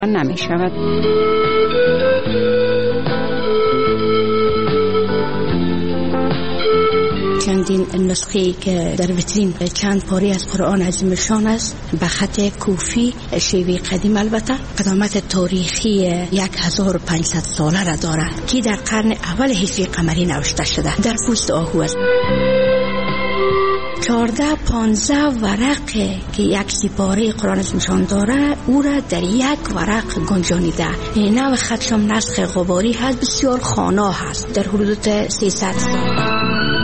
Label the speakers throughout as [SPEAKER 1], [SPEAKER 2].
[SPEAKER 1] نمی شود. چندین نسخه که در ویترین چند پاره از قرآن عظیم شان است به خط کوفی شیوه قدیم، البته قدامت تاریخی 1500 ساله را دارد که در قرن اول هجری قمری نوشته شده، در پوست آهو است. 14-15 ورق که یک سپاره قرآن عظیم شان داره او را در یک ورق گنجانیده. نوع خطشم نسخ غباری هست، بسیار خوانا هست، در حدود 300 سال.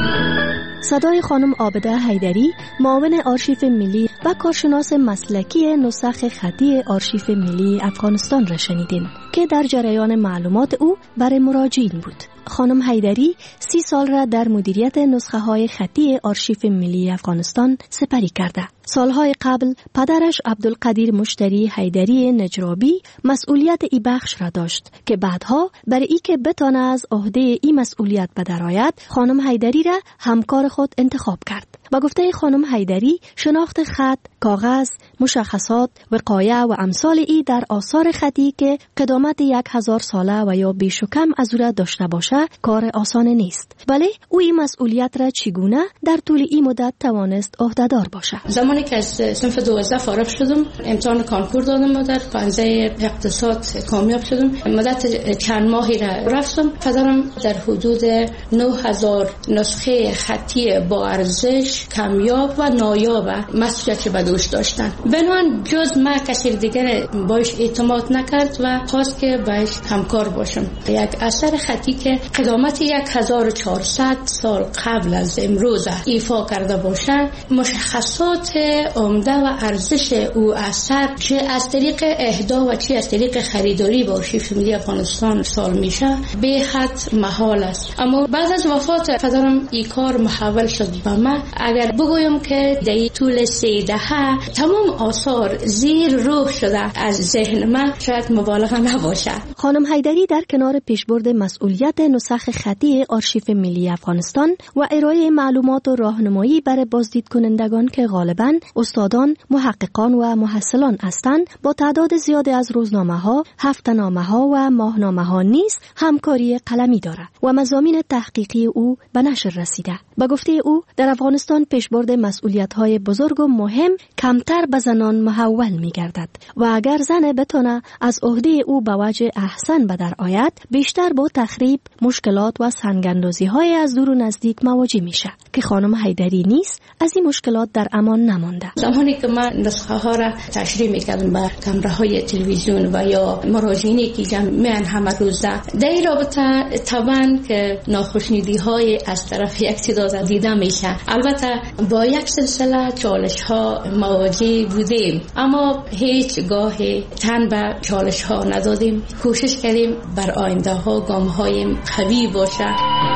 [SPEAKER 2] صدای خانم عابده حیدری، معاون آرشیو ملی و کارشناس مسلکی نسخ خطی آرشیو ملی افغانستان را شنیدین که در جریان معلومات او برای مراجعین بود. خانم حیدری 30 سال را در مدیریت نسخه های خطی آرشیو ملی افغانستان سپری کرده. سالهای قبل پدرش عبدالقدیر مشتری حیدری نجرابی مسئولیت ای بخش را داشت که بعدها برای ای که بتانه از عهده ای مسئولیت بدرآید، خانم حیدری را همکار خود انتخاب کرد. با گفته خانم حیدری، شناخت خط، کاغذ، مشخصات، وقایع و امثال ای در آثار خطی که قدامت 1000 ساله و یا بیش و کم از او را داشته باشه کار آسان نیست. بله، او این مسئولیت را چگونه در طول این مدت توانست عهده‌دار باشه؟
[SPEAKER 3] زمانی که از صنف 12 فارغ شدم، امتحان کانکور دادم و در پنجه اقتصاد کامیاب شدم. مدت چند ماهی را رفتم. پدرم در حدود 9000 نسخه خطی با ارزش، کمیاب و نایاب مسئولیت به دوش داشتن. بنابراین جز ما کسی دیگر باش اعتماد نکرد و خواست که باش همکار باشم. یک اثر خطی که قدامت 1400 سال قبل از امروز ایفا کرده باشه، مشخصات عمده و ارزش او اثر چه از طریق اهدا و چه از طریق خریداری با آرشیو ملی افغانستان سال میشه به حد محال است. اما بعد از وفات پدرم این کار محول شد به من. اگر بگویم که در طول 3 دهه تمام آثار زیر روح شده از ذهن من، شاید مبالغه نباشه.
[SPEAKER 2] خانم حیدری در کنار پیشبرد مسئولیت نسخ خطی آرشیو ملی افغانستان و ارائه معلومات و راهنمایی برای بازدید کنندگان که غالباً استادان، محققان و محصلان هستند، با تعداد زیاد از روزنامه‌ها، هفته‌نامه‌ها و ماهنامه‌ها نیز همکاری قلمی دارد و مضامین تحقیقی او به نشر رسیده. با گفته او در افغانستان پیشبرد مسئولیت‌های بزرگ و مهم کمتر به زنان محول می‌گردد و اگر زن بتونه از عهده او به وجه احسن به در آید، بیشتر با تخریب، مشکلات و سنگ‌اندازی‌های از دور و نزدیک مواجه میشه که خانم حیدری نیز از این مشکلات در امان نمانده.
[SPEAKER 3] زمانی که من نسخه ها را تشریح می‌کردم بر کامراهای تلویزیون و یا مراجعینی که جمعاً همه روزه در این رابطه طبعاً که ناخوشنودی‌های از طرف یک تعداد دیده میشه. البته با یک سلسله چالش‌ها مواجه بودیم، اما هیچ گاه تن به چالش‌ها ندادیم. کوشش کردیم بر آینده ها گام‌های قوی باشه.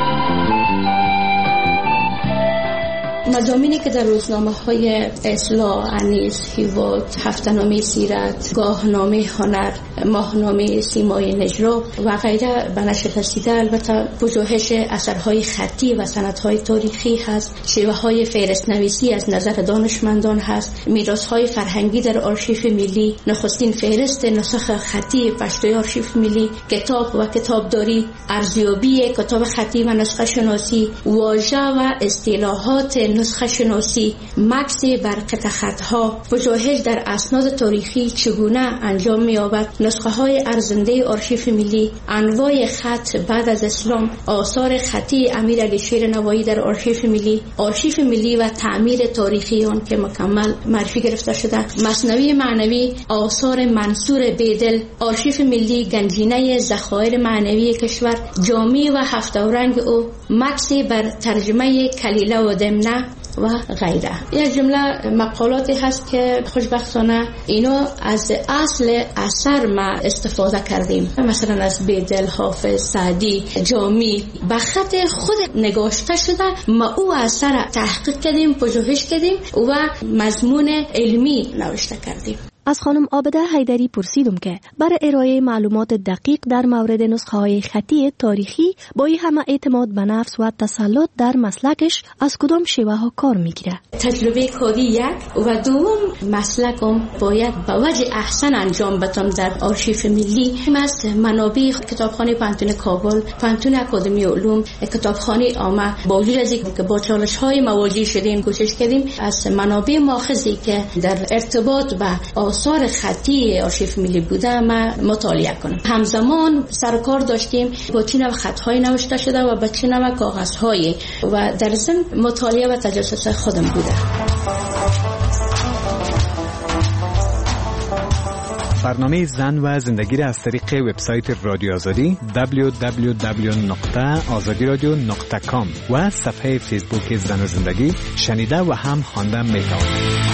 [SPEAKER 3] مضامینی که در روزنامه‌های اصلاح، انیس، هیوات، هفته‌نامه سیرت، گاهنامه هنر، ماهنامه سیمای نجراب و غیره به نشر رسیده، البته پژوهش اثرهای خطی و سندهای تاریخی هست، شیوه‌های فهرست‌نویسی از نظر دانشمندان هست، میراث‌های فرهنگی در آرشیو ملی، نخستین فهرست نسخ خطی پشتوی آرشیو ملی، کتاب و کتابداری، ارزیابی کتاب خطی و نسخه شناسی، واژه و اصطلاحات نسخه شناسی، مکس بر قطع خطها، پژوهش در اسناد تاریخی چگونه انجام می‌یابد، نسخه های ارزنده آرشیو ملی، انواع خط بعد از اسلام، آثار خطی امیر علی شیر نوایی در آرشیو ملی و تعمیر تاریخی آن که مکمل معرفی گرفته شده، مثنوی معنوی، آثار منصور بیدل، آرشیو ملی گنجینه ذخایر معنوی کشور، جامی و هفت‌رنگ او، مکس بر ترجمه کلیله و دمنه و غیره. یک جمله مقالاتی هست که خوشبختانه اینو از اصل اثر ما استفاده کردیم، مثلا از بیدل، حافظ، سعدی، جامی به خط خود نگاشته شده، ما او اثر تحقیق کردیم، پژوهش کردیم و مضمون علمی نوشته کردیم.
[SPEAKER 2] از خانم عابده حیدری پرسیدم که برای ارائه معلومات دقیق در مورد نسخه‌های خطی تاریخی با این همه اعتماد به نفس و تسلط در مسلکش از کدام شیوه ها کار میگیره؟
[SPEAKER 3] تجربه کاری یک و دوم مسلکم باید با وجه احسن انجام بدم در آرشیف ملی. از منابع کتابخانه پانتون کابل، پانتون اکادمی علوم، کتابخانه عامه با وجود از اینکه با چالش‌های مواجه شدیم کوشش کردیم از منابع ماخذی که در ارتباط با آثار خطی آرشیف ملی بوده ما مطالعه کنم. همزمان سرکار داشتیم با چه نوع خط‌های نوشته شده و با چه نوع کاغذهای و در ضمن مطالعه و تجسس خودم بوده.
[SPEAKER 4] برنامه زن و زندگی را از طریق وبسایت رادیو آزادی www.azadiradio.com و صفحه فیسبوک زن و زندگی شنیده و هم خوانده می‌توانید.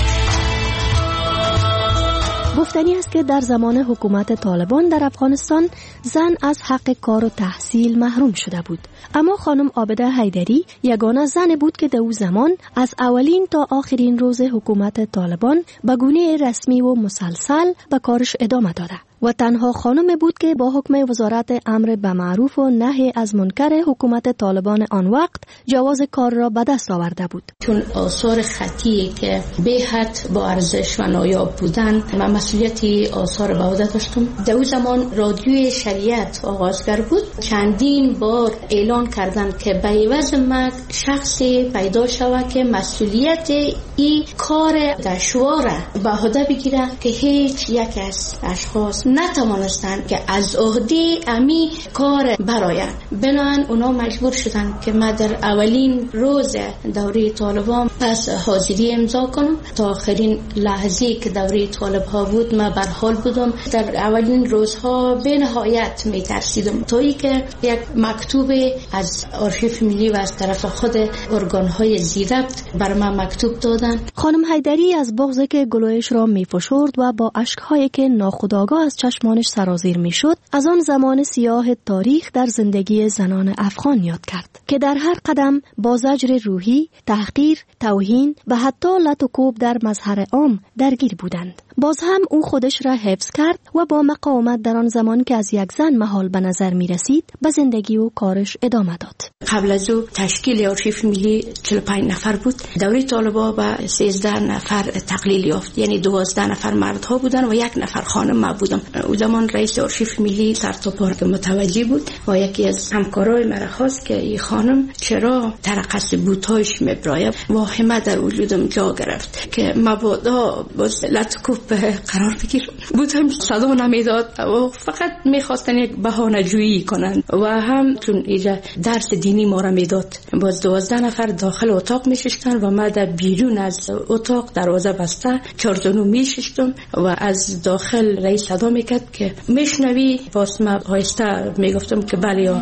[SPEAKER 2] گفتنی است که در زمان حکومت طالبان در افغانستان زن از حق کار و تحصیل محروم شده بود. اما خانم عابده حیدری یگانه زن بود که در او زمان از اولین تا آخرین روز حکومت طالبان به گونه رسمی و مسلسل به کارش ادامه داده و تنها خانم بود که با حکم وزارت امر به معروف و نهی از منکر حکومت طالبان آن وقت جواز کار را به دست آورده بود.
[SPEAKER 3] چون آثار خطی که به حد با ارزش و نایاب بودن و مسئولیتی آثار به عهده داشتم. در اون زمان رادیوی شریعت آغازگر بود. چندین بار اعلان کردن که به عوض من شخصی پیدا شود که مسئولیت این کار دشوار به عهده بگیره که هیچ یک از اشخاص نتوانستند که از عهده امی کار برآیند. بنابراین اونا مجبور شدن که من در اولین روز دوره طالبان پس حاضری امضا کنم. تا آخرین لحظه که دوره طالب ها بود من بر حال بودم. در اولین روزها به نهایت می ترسیدم تا ای که یک مکتوب از آرشیف ملی و از طرف خود ارگان های زیربط بر من مکتوب دادن.
[SPEAKER 2] خانم حیدری از بغضی که گلویش را می فشرد و با اشکهایی که ناخودآگاه از چشمانش سرازیر می شد از آن زمان سیاه تاریخ در زندگی زنان افغان یاد کرد که در هر قدم با زجر روحی، تحقیر، توهین و حتی لط و کوب در مظهر عام درگیر بودند. باز هم او خودش را حفظ کرد و با مقاومت در آن زمان که از یک زن محال به نظر می رسید به زندگی و کارش ادامه داد.
[SPEAKER 3] قبل از او تشکیل آرشیف ملی 45 نفر بود. دوره طالبا به 13 نفر تقلیل یافت، یعنی 12 نفر مردها بودن و 1 نفر خانم ما بودم. او زمان رئیس آرشیف ملی سرتاپار متوجه بود و یکی از همکارای مرا خواست که این خانم چرا ترقص بوتایش میبراید. واهمه در وجودم جا گرفت که مبادا باز لطکوب قرار بگیر. بوتایم صدا نمیداد و فقط میخواستن یک بهانه جویی کنن و هم چون اینجا درس دینی ما را میداد. باز 12 نفر داخل اتاق میششتن و ما در بیرون از اتاق دروازه بسته 4 زانو میششتم و از داخل رئیس صدا میکرد که میشنوی. باز ما آهسته میگفتم که بله یا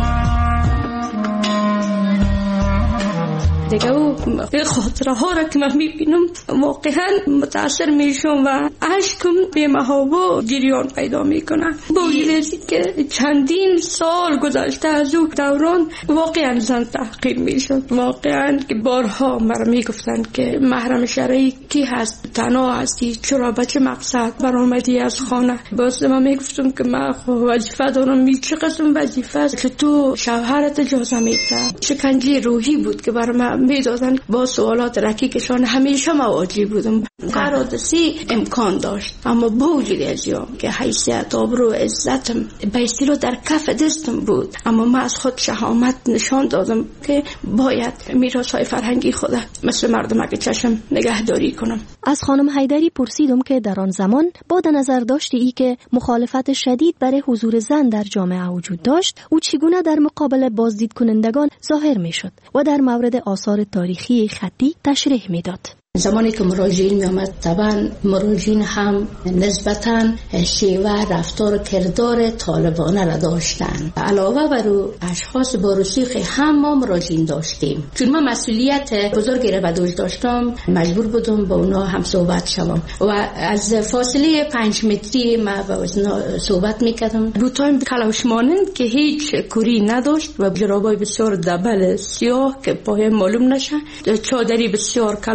[SPEAKER 3] دیگه. او خاطره ها را که من میبینم واقعا متاثر میشم و عشقم به محابا جریان پیدا میکنه. با وجودی که چندین سال گذشته از او دوران واقعا زن تحقیر میشد. واقعا که بارها مرا میگفتن که محرم شرعی کی هست، تنها هستی، چرا به چه مقصد برآمدی از خانه. باز من میگفتم که من وظیفه دارم. چه قسم وظیفه است که تو شوهرت اجازه میده. شکنجه روحی بود که برای من میدادن. با سوالات رکیکشان همیشه مواجه بودم. قرادسی امکان داشت اما با وجود از که حیثیت، آبرو، عزتم به اصطلاح در کف دستم بود، اما من از خود شهامت نشان دادم که باید میراث‌های فرهنگی خود مثل مردم که چشم نگهداری کنم.
[SPEAKER 2] از خانم حیدری پرسیدم که در آن زمان با نظر داشتی ای که مخالفت شدید برای حضور زن در جامعه وجود داشت، او چگونه در مقابل بازدید کنندگان ظاهر می شد و در مورد آثار تاریخی خطی تشریح می داد.
[SPEAKER 3] زمانی که مراجعین می آمد طبعا مراجعین هم نسبتاً شیوه رفتار و کردار طالبانه را داشتن. علاوه بر او اشخاص با رسوخ هم ما مراجعین داشتیم. چون من مسئولیت بزرگی را به دوش داشتم مجبور بودم با اونا هم صحبت شوم و از فاصله 5 متری ما با اونا صحبت میکردم. بوتایم کلاوش مانند که هیچ کوری نداشت و جرابای بسیار دبل سیاه که پای معلوم نشه، چادری بسیار کلان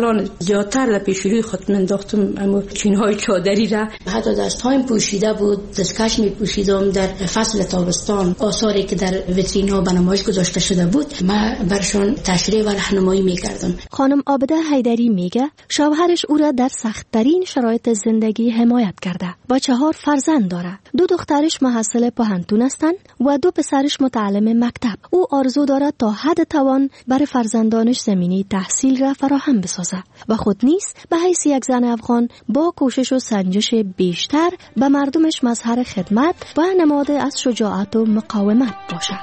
[SPEAKER 3] زیادتر در پیش روی خود انداختم اما چینهای چادری را، حتی دستهایم پوشیده بود، دستکش می پوشیدم. در فصل تابستان آثاری که در ویترین ها به نمایش گذاشته شده بود من برشان تشریح و راهنمایی می‌کردم.
[SPEAKER 2] خانم عابده حیدری میگه شوهرش او را در سخت‌ترین شرایط زندگی حمایت کرده و 4 فرزند داره. 2 دخترش محصل پوهنتون هستند و 2 پسرش متعلم مکتب. او آرزو دارد تا حد توان برای فرزندانش زمینه تحصیل را فراهم بسازه و خود نیز به حیث یک زن افغان با کوشش و سنجش بیشتر به مردمش مظهر خدمت و نماد از شجاعت و مقاومت باشد.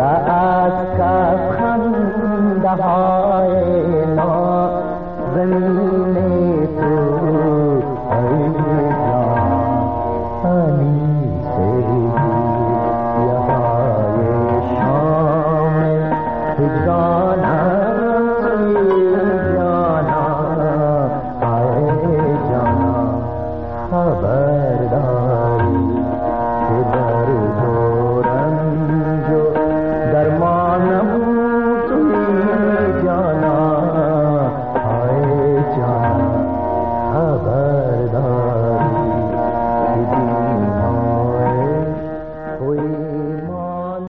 [SPEAKER 5] زمین